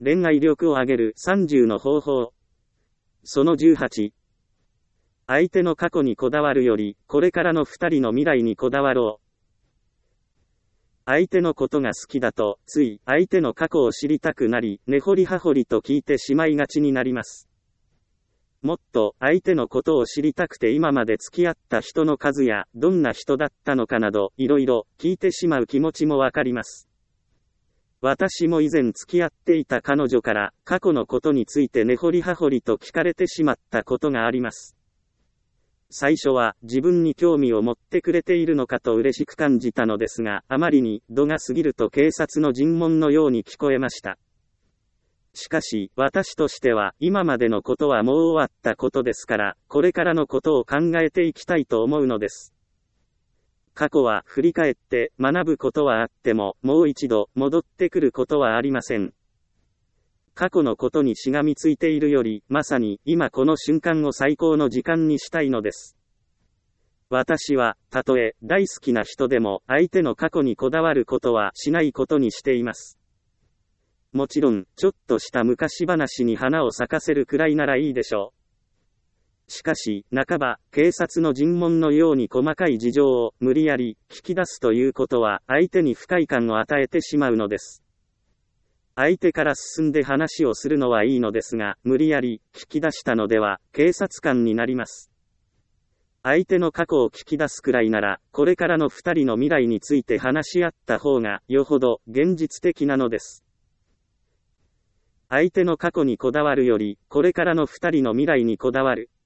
恋愛力を上げる30の方法。その18。相手の過去にこだわるより、これからの2人の未来にこだわろう。相手のことが好きだと、つい相手の過去を知りたくなり、根掘り葉掘りと聞いてしまいがちになります。もっと相手のことを知りたくて今まで付き合った人の数や、どんな人だったのかなど、いろいろ聞いてしまう気持ちもわかります。私も以前付き合っていた彼女から過去のことについて根掘り葉掘りと聞かれてしまったことがあります。最初は自分に興味を持ってくれているのかと嬉しく感じたのですが、あまりに度が過ぎると警察の尋問のように聞こえました。しかし、私としては今までのことはもう終わったことですから、これからのことを考えていきたいと思うのです。過去は振り返って学ぶことはあっても、もう一度戻ってくることはありません。過去のことにしがみついているより、まさに今この瞬間を最高の時間にしたいのです。私は、たとえ大好きな人でも相手の過去にこだわることはしないことにしています。もちろん、ちょっとした昔話に花を咲かせるくらいならいいでしょう。しかし、半ば、警察の尋問のように細かい事情を無理やり聞き出すということは、相手に不快感を与えてしまうのです。相手から進んで話をするのはいいのですが、無理やり聞き出したのでは、警察官になります。相手の過去を聞き出すくらいなら、これからの2人の未来について話し合った方が、よほど現実的なのです。相手の過去にこだわるより、これからの2人の未来にこだわる。